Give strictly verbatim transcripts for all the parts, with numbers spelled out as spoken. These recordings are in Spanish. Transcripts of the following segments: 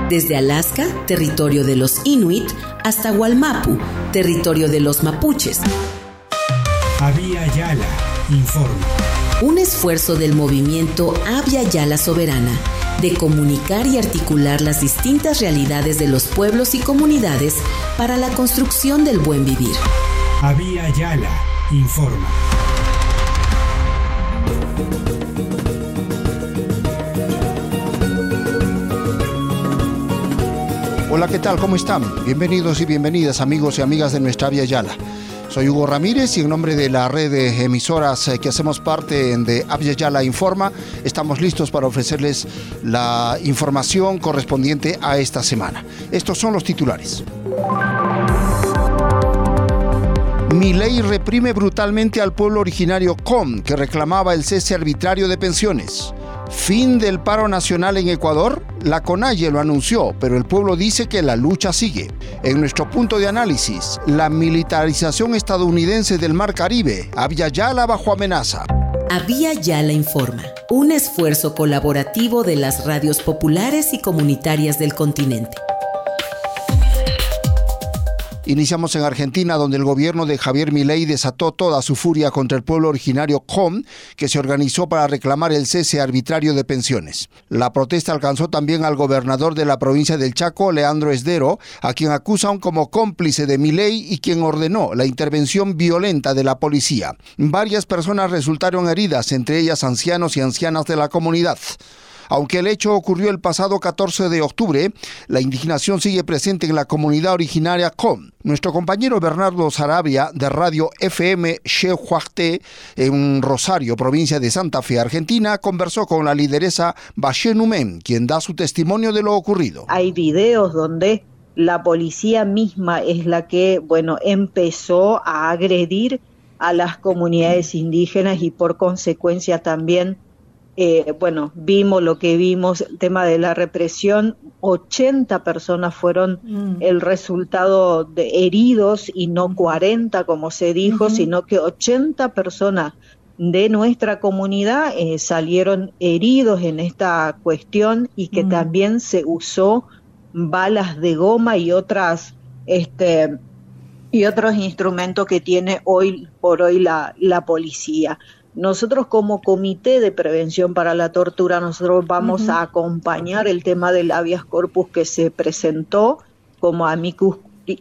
desde Alaska, territorio de los Inuit, hasta Wallmapu, territorio de los mapuches. Abya Yala informa. Un esfuerzo del movimiento Abya Yala Soberana de comunicar y articular las distintas realidades de los pueblos y comunidades para la construcción del buen vivir. Abya Yala informa. Hola, ¿qué tal? ¿Cómo están? Bienvenidos y bienvenidas, amigos y amigas de nuestra Abya Yala. Soy Hugo Ramírez y en nombre de la red de emisoras que hacemos parte de Abya Yala Informa, estamos listos para ofrecerles la información correspondiente a esta semana. Estos son los titulares. Milei reprime brutalmente al pueblo originario Com, que reclamaba el cese arbitrario de pensiones. Fin del paro nacional en Ecuador. La CONAIE lo anunció, pero el pueblo dice que la lucha sigue. En nuestro punto de análisis, la militarización estadounidense del Mar Caribe, Abya Yala bajo amenaza. Abya Yala Informa, un esfuerzo colaborativo de las radios populares y comunitarias del continente. Iniciamos en Argentina, donde el gobierno de Javier Milei desató toda su furia contra el pueblo originario Com, que se organizó para reclamar el cese arbitrario de pensiones. La protesta alcanzó también al gobernador de la provincia del Chaco, Leandro Esdero, a quien acusan como cómplice de Milei y quien ordenó la intervención violenta de la policía. Varias personas resultaron heridas, entre ellas ancianos y ancianas de la comunidad. Aunque el hecho ocurrió el pasado catorce de octubre, la indignación sigue presente en la comunidad originaria Com. Nuestro compañero Bernardo Sarabia, de Radio F M Xehuachte, en Rosario, provincia de Santa Fe, Argentina, conversó con la lideresa Bache Numen, quien da su testimonio de lo ocurrido. Hay videos donde la policía misma es la que, bueno, empezó a agredir a las comunidades indígenas y por consecuencia también Eh, bueno, vimos lo que vimos, el tema de la represión, ochenta personas fueron mm. el resultado de heridos y no cuarenta como se dijo, uh-huh. sino que ochenta personas de nuestra comunidad eh, salieron heridos en esta cuestión y que mm. también se usó balas de goma y otras este y otros instrumentos que tiene hoy por hoy la, la policía. Nosotros como Comité de Prevención para la Tortura, nosotros vamos uh-huh. a acompañar el tema del habeas corpus que se presentó como amicus,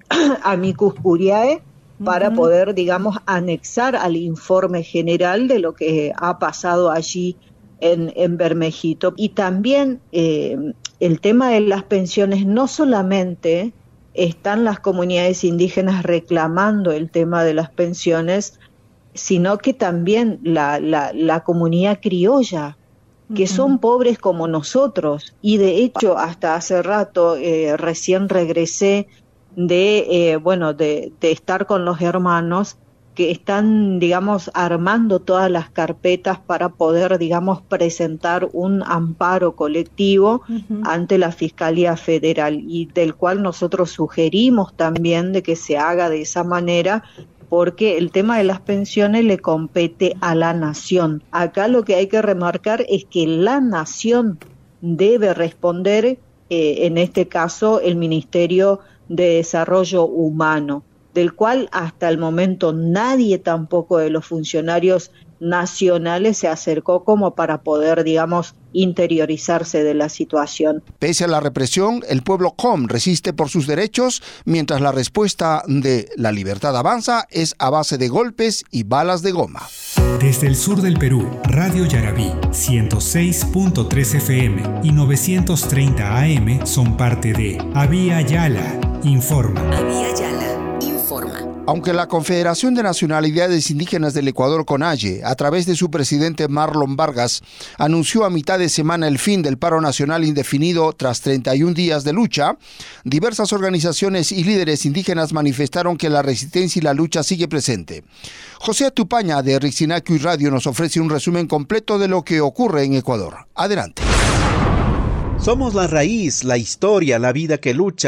amicus curiae uh-huh. para poder, digamos, anexar al informe general de lo que ha pasado allí en, en Bermejito. Y también eh, el tema de las pensiones, no solamente están las comunidades indígenas reclamando el tema de las pensiones, sino que también la, la, la comunidad criolla, que uh-huh. son pobres como nosotros. Y de hecho, hasta hace rato, eh, recién regresé de, eh, bueno, de, de estar con los hermanos que están, digamos, armando todas las carpetas para poder, digamos, presentar un amparo colectivo uh-huh. ante la Fiscalía Federal, y del cual nosotros sugerimos también de que se haga de esa manera, porque el tema de las pensiones le compete a la nación. Acá lo que hay que remarcar es que la nación debe responder, eh, en este caso, el Ministerio de Desarrollo Humano, del cual hasta el momento nadie tampoco de los funcionarios nacionales se acercó como para poder, digamos, interiorizarse de la situación. Pese a la represión, el pueblo Com resiste por sus derechos, mientras la respuesta de La Libertad Avanza es a base de golpes y balas de goma. Desde el sur del Perú, Radio Yarabí, ciento seis punto tres F M y novecientos treinta A M son parte de Abya Yala Informa. Abya Yala Informa. Aunque la Confederación de Nacionalidades Indígenas del Ecuador, CONAIE, a través de su presidente Marlon Vargas, anunció a mitad de semana el fin del paro nacional indefinido tras treinta y un días de lucha, diversas organizaciones y líderes indígenas manifestaron que la resistencia y la lucha sigue presente. José Atupaña, de Rixinacu Radio, nos ofrece un resumen completo de lo que ocurre en Ecuador. Adelante. Somos la raíz, la historia, la vida que lucha.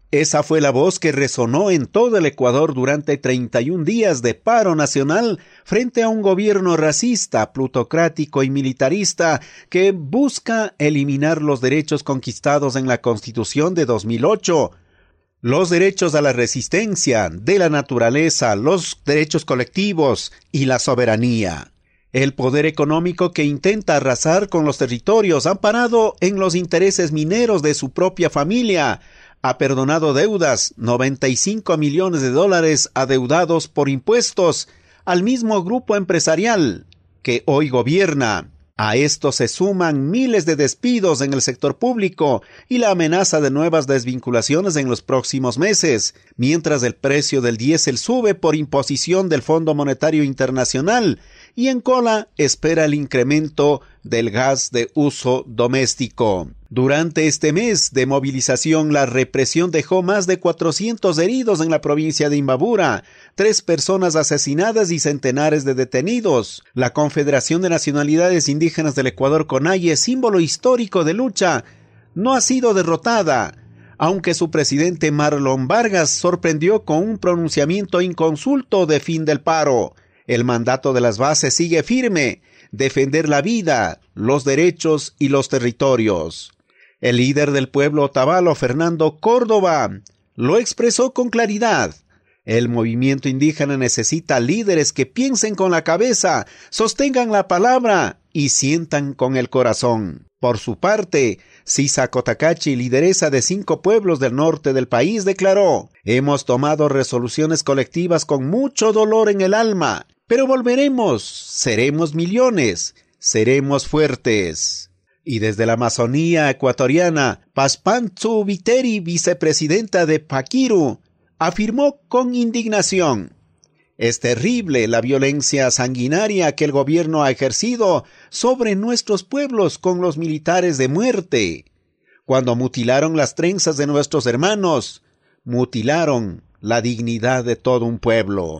Esa fue la voz que resonó en todo el Ecuador durante treinta y un días de paro nacional frente a un gobierno racista, plutocrático y militarista que busca eliminar los derechos conquistados en la Constitución de dos mil ocho. Los derechos a la resistencia, de la naturaleza, los derechos colectivos y la soberanía. El poder económico que intenta arrasar con los territorios amparado en los intereses mineros de su propia familia ha perdonado deudas, noventa y cinco millones de dólares adeudados por impuestos al mismo grupo empresarial que hoy gobierna. A esto se suman miles de despidos en el sector público y la amenaza de nuevas desvinculaciones en los próximos meses, mientras el precio del diésel sube por imposición del Fondo Monetario Internacional y en cola espera el incremento del gas de uso doméstico. Durante este mes de movilización, la represión dejó más de cuatrocientos heridos en la provincia de Imbabura, tres personas asesinadas y centenares de detenidos. La Confederación de Nacionalidades Indígenas del Ecuador, CONAIE, símbolo histórico de lucha, no ha sido derrotada, aunque su presidente Marlon Vargas sorprendió con un pronunciamiento inconsulto de fin del paro. El mandato de las bases sigue firme: defender la vida, los derechos y los territorios. El líder del pueblo otavalo, Fernando Córdoba, lo expresó con claridad. El movimiento indígena necesita líderes que piensen con la cabeza, sostengan la palabra y sientan con el corazón. Por su parte, Sisa Cotacachi, lideresa de cinco pueblos del norte del país, declaró: hemos tomado resoluciones colectivas con mucho dolor en el alma, pero volveremos, seremos millones, seremos fuertes. Y desde la Amazonía ecuatoriana, Paspantzu Viteri, vicepresidenta de Paquiru, afirmó con indignación: es terrible la violencia sanguinaria que el gobierno ha ejercido sobre nuestros pueblos con los militares de muerte. Cuando mutilaron las trenzas de nuestros hermanos, mutilaron la dignidad de todo un pueblo.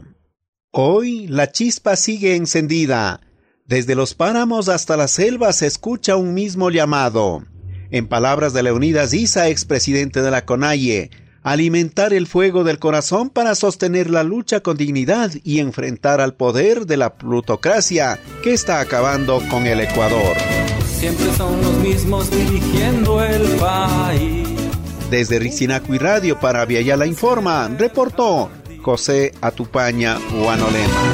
Hoy la chispa sigue encendida. Desde los páramos hasta la selva se escucha un mismo llamado. En palabras de Leonidas Issa, expresidente de la CONAIE, alimentar el fuego del corazón para sostener la lucha con dignidad y enfrentar al poder de la plutocracia que está acabando con el Ecuador. Siempre son los mismos dirigiendo el país. Desde Rixinacuy Radio para Aviala Informa, reportó José Atupaña Huanolema.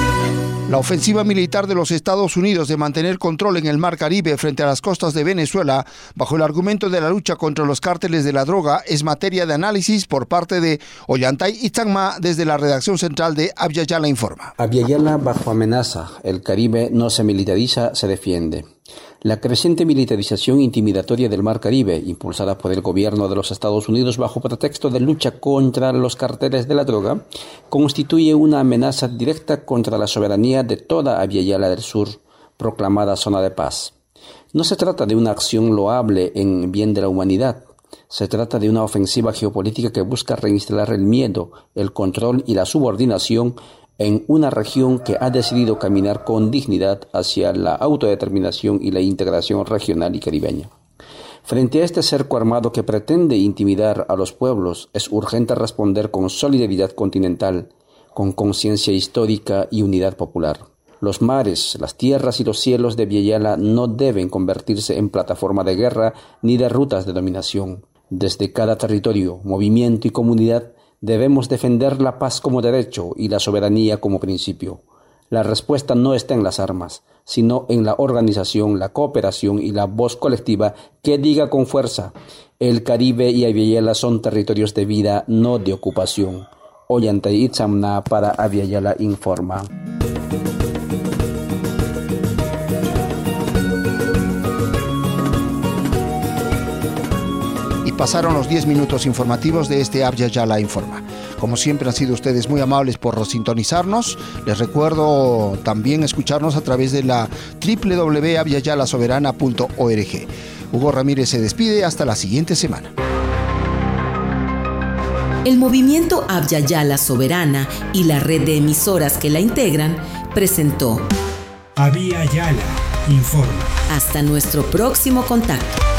La ofensiva militar de los Estados Unidos de mantener control en el Mar Caribe frente a las costas de Venezuela, bajo el argumento de la lucha contra los cárteles de la droga, es materia de análisis por parte de Ollantay Itzangma desde la redacción central de Aviala Informa. Aviala bajo amenaza. El Caribe no se militariza, se defiende. La creciente militarización intimidatoria del Mar Caribe, impulsada por el gobierno de los Estados Unidos bajo pretexto de lucha contra los carteles de la droga, constituye una amenaza directa contra la soberanía de toda Aviala del Sur, proclamada zona de paz. No se trata de una acción loable en bien de la humanidad. Se trata de una ofensiva geopolítica que busca reinstalar el miedo, el control y la subordinación en una región que ha decidido caminar con dignidad hacia la autodeterminación y la integración regional y caribeña. Frente a este cerco armado que pretende intimidar a los pueblos, es urgente responder con solidaridad continental, con conciencia histórica y unidad popular. Los mares, las tierras y los cielos de Aviala no deben convertirse en plataforma de guerra ni de rutas de dominación. Desde cada territorio, movimiento y comunidad debemos defender la paz como derecho y la soberanía como principio. La respuesta no está en las armas, sino en la organización, la cooperación y la voz colectiva que diga con fuerza: el Caribe y Aviala son territorios de vida, no de ocupación. Ollantay Itzamna para Aviala Informa. Pasaron los diez minutos informativos de este Aviala Informa. Como siempre han sido ustedes muy amables por sintonizarnos. Les recuerdo también escucharnos a través de la doble u doble u doble u punto aviala soberana punto org. Hugo Ramírez se despide hasta la siguiente semana. El movimiento Aviala Soberana y la red de emisoras que la integran presentó Aviala Informa. Hasta nuestro próximo contacto.